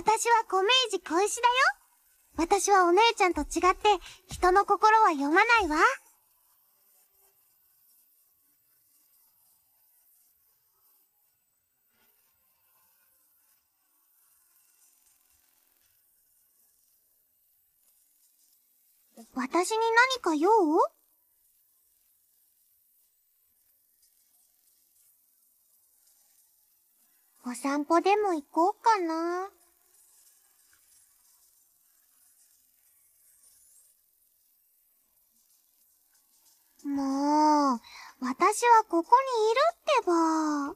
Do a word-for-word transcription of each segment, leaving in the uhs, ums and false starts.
私はコメイジ小石だよ。私はお姉ちゃんと違って人の心は読まないわ。私に何か用？お散歩でも行こうかな。もう、私はここにいるってば。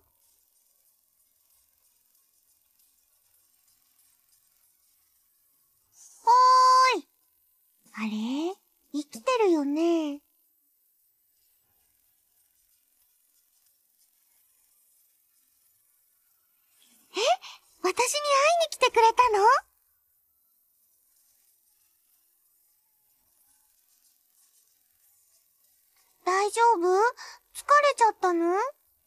おーい。あれ？生きてるよね。え？私に会いに来てくれたの？大丈夫？疲れちゃったの？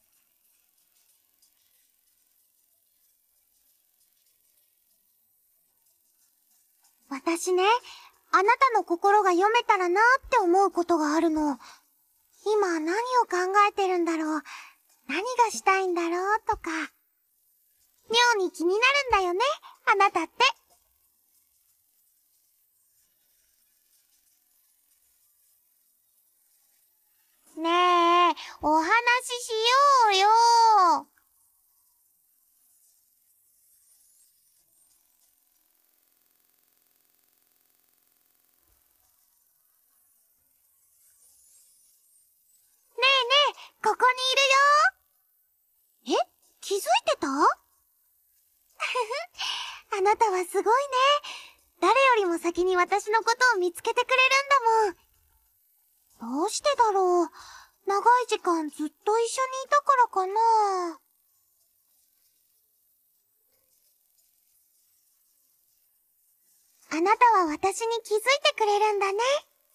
私ね、あなたの心が読めたらなって思うことがあるの。今何を考えてるんだろう、何がしたいんだろうとか。妙に気になるんだよね、あなたって。ねえ、お話ししようよ。ねえねえ、ここにいるよ。え、気づいてた？あなたはすごいね。誰よりも先に私のことを見つけてくれるんだもん。どうしてだろう。長い時間ずっと一緒にいたからかな。あなたは私に気づいてくれるんだね。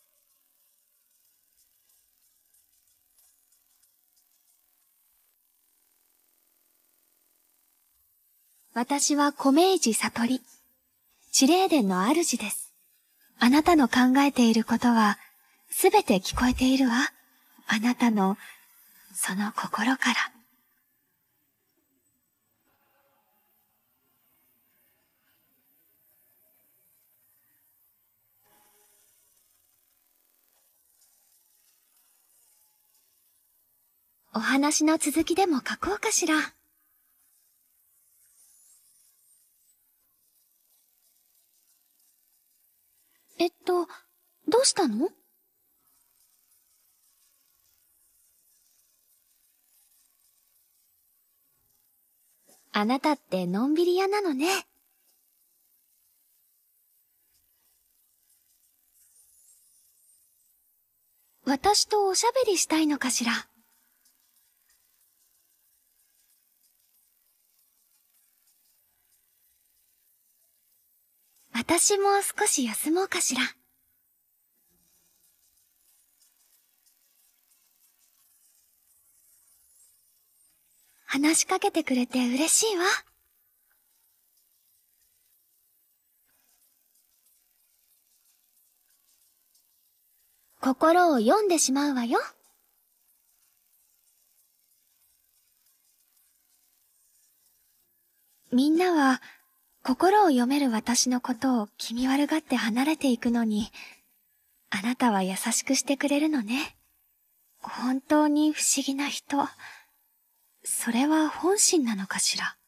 私はコメイジサトリ、地霊殿の主です。あなたの考えていることは、すべて聞こえているわ。あなたの、その心から。お話の続きでも書こうかしら。えっと、どうしたの？あなたってのんびり屋なのね。私とおしゃべりしたいのかしら。私も少し休もうかしら。話しかけてくれて嬉しいわ。心を読んでしまうわよ。みんなは、心を読める私のことを気味悪がって離れていくのに、あなたは優しくしてくれるのね。本当に不思議な人。それは本心なのかしら。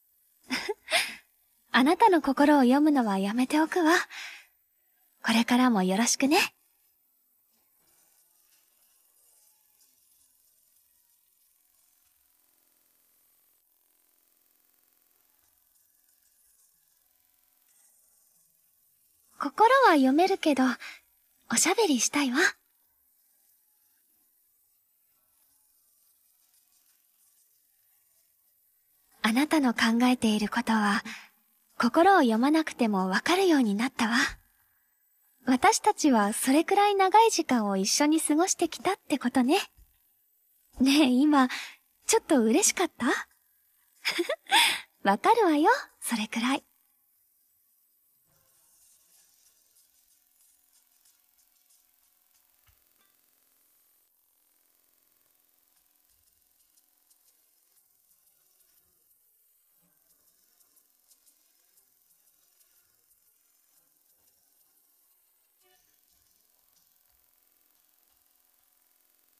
あなたの心を読むのはやめておくわ。これからもよろしくね。心は読めるけど、おしゃべりしたいわ。あなたの考えていることは、心を読まなくてもわかるようになったわ。私たちはそれくらい長い時間を一緒に過ごしてきたってことね。ねえ、今、ちょっと嬉しかった？わかるわよ、それくらい。